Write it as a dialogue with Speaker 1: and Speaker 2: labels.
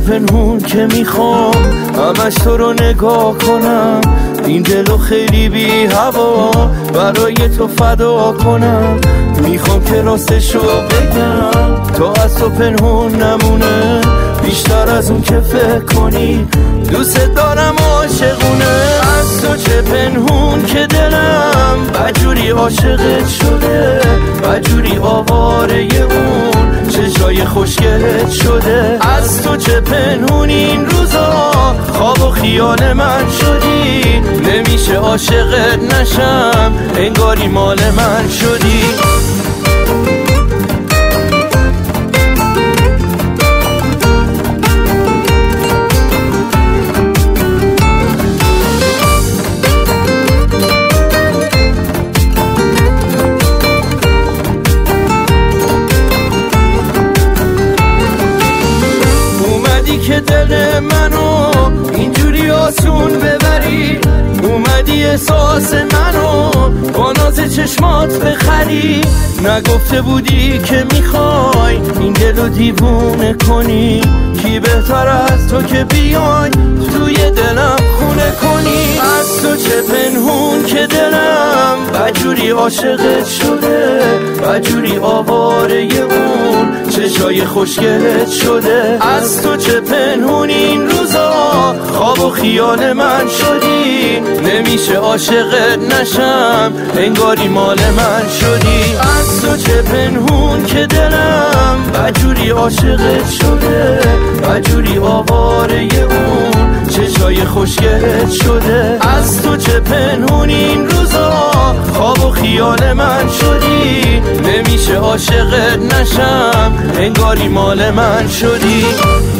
Speaker 1: پنهون که میخوام همش تو رو نگاه کنم، این دلو خیلی بی هوا برای تو فدا کنم. میخوام که راستشو بگم تا از تو پنهون نمونه، بیشتر از اون که فکر کنی دوست دارم عاشقونه. از تو چه پنهون که دلم بجوری عاشقت شده، بجوری آواره اون چشای خوشگلت شده. از تو چه پنهون این روزا خواب و خیال من شدی، نمیشه عاشقت نشم انگاری مال من شدی. که دل منو اینجوری آسون ببری، اومدی احساس منو با ناز چشمات بخری. نگفته بودی که میخوای این دلو دیوونه کنی، کی بهتر از تو که بیای توی دلم خونه کنی. از تو چه پنهون که دلم بجوری عاشقت شده، بجوری آواره اون چشای خوشگلت شده. از تو چه پنهون این روزا خواب و خیال من شدی، نمیشه عاشقت نشم انگاری مال من شدی. از تو چه پنهون که دلم بجوری عاشقت شده، بجوری آواره اون چشای خوشگلت شده. از تو چه پنهون این روزا خواب و خیال من شدی، نمیشه عاشقت نشم انگاری مال من شدی.